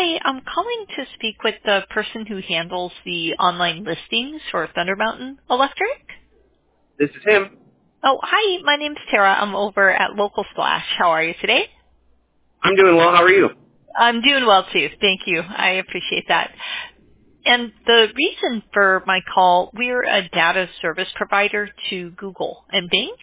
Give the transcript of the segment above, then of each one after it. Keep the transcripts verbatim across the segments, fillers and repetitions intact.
Hi, I'm calling to speak with the person who handles the online listings for Thunder Mountain Electric. This is him. Oh, hi, my name's Tara. I'm over at Local Splash. How are you today? I'm doing well. How are you? I'm doing well too. Thank you. I appreciate that. And the reason for my call, we're a data service provider to Google and Bing.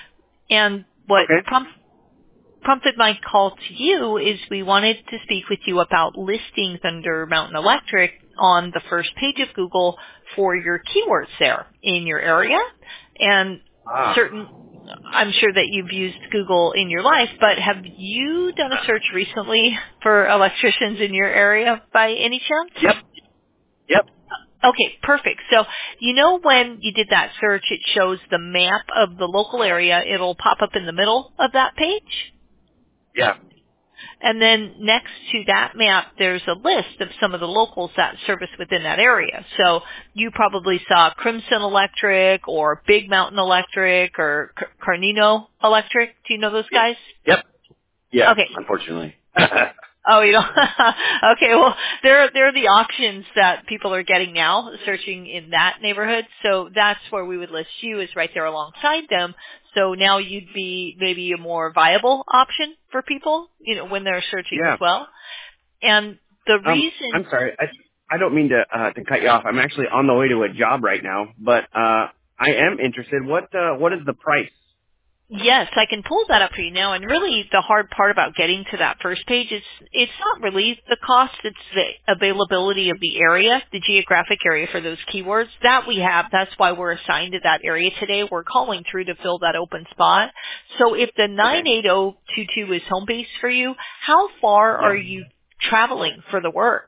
And what Okay. prompt, prompted my call to you is we wanted to speak with you about listing Thunder Mountain Electric on the first page of Google for your keywords there in your area. And Ah. certain, I'm sure that you've used Google in your life, but have you done a search recently for electricians in your area by any chance? Yep. Yep. Okay, perfect. So you know when you did that search, it shows the map of the local area. It'll pop up in the middle of that page. Yeah. And then next to that map, there's a list of some of the locals that service within that area. So you probably saw Crimson Electric or Big Mountain Electric or C- Carnino Electric. Do you know those guys? Yep. Yeah. Okay. Unfortunately. Oh, you don't? Okay, well, there, there are the options that people are getting now, searching in that neighborhood. So that's where we would list you, is right there alongside them. So now you'd be maybe a more viable option for people, you know, when they're searching as Yeah. well. And the Um. reason I'm sorry. I I don't mean to uh, to cut you off. I'm actually on the way to a job right now, but uh, I am interested. What uh, what is the price? Yes, I can pull that up for you now. And really, the hard part about getting to that first page is it's not really the cost; it's the availability of the area, the geographic area for those keywords that we have. That's why we're assigned to that area today. We're calling through to fill that open spot. So, if the Okay. nine eight zero two two is home base for you, how far are Yep. you traveling for the work?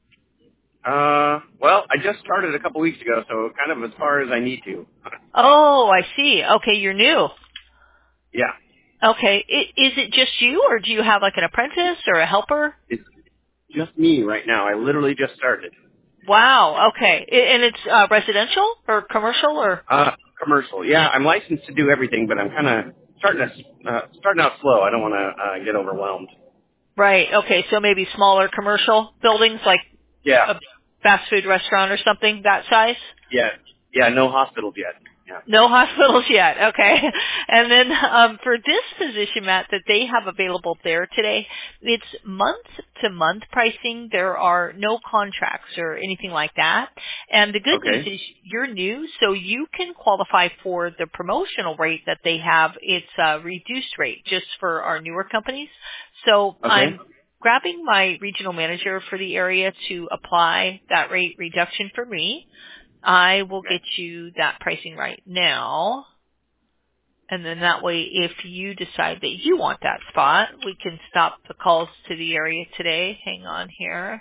Uh. Well, I just started a couple weeks ago, so kind of as far as I need to. Oh, I see. Okay, you're new. Yeah. Okay, I- is it just you, or do you have like an apprentice or a helper? It's just me right now. I literally just started. Wow. Okay. I- And it's uh, residential or commercial or? Uh, commercial. Yeah, I'm licensed to do everything, but I'm kind of starting to uh, starting out slow. I don't want to uh, get overwhelmed. Right. Okay. So maybe smaller commercial buildings like Yeah, a fast food restaurant or something that size? yeah, yeah. No hospitals yet. Yeah. No hospitals yet. Okay. And then um, for this position, Matt, that they have available there today, it's month-to-month pricing. There are no contracts or anything like that. And the good news Okay. is you're new, so you can qualify for the promotional rate that they have. It's a reduced rate just for our newer companies. So Okay. I'm grabbing my regional manager for the area to apply that rate reduction for me. I will Okay. get you that pricing right now. And then that way, if you decide that you want that spot, we can stop the calls to the area today. Hang on here.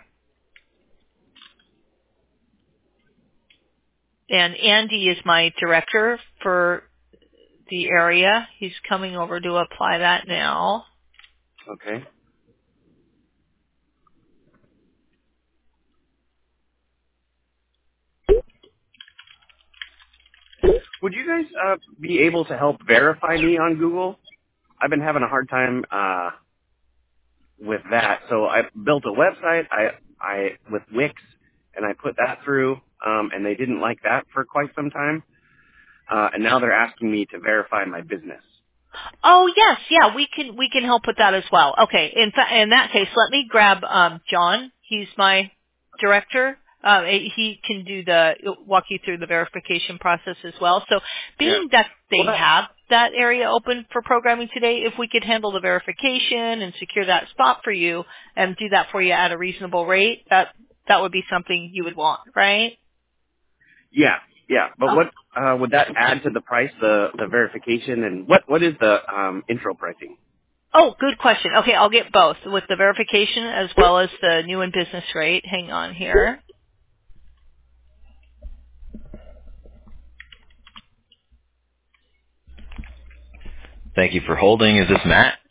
And Andy is my director for the area. He's coming over to apply that now. Okay. Would you guys uh, be able to help verify me on Google? I've been having a hard time uh, with that. So I built a website. I I with Wix, and I put that through, um, and they didn't like that for quite some time. Uh, and now they're asking me to verify my business. Oh yes, yeah, we can we can help with that as well. Okay, in fa- in that case, let me grab um, John. He's my director. Uh, he can do the walk you through the verification process as well. So, Yeah. being that Well, they that have that area open for programming today, if we could handle the verification and secure that spot for you and do that for you at a reasonable rate, that that would be something you would want, right? Yeah, yeah. But Oh, what uh, would that add to the price, the the verification, and what what is the um, intro pricing? oh, good question. Okay, I'll get both with the verification as well as the new and business rate. Hang on here. Thank you for holding. Is this Matt?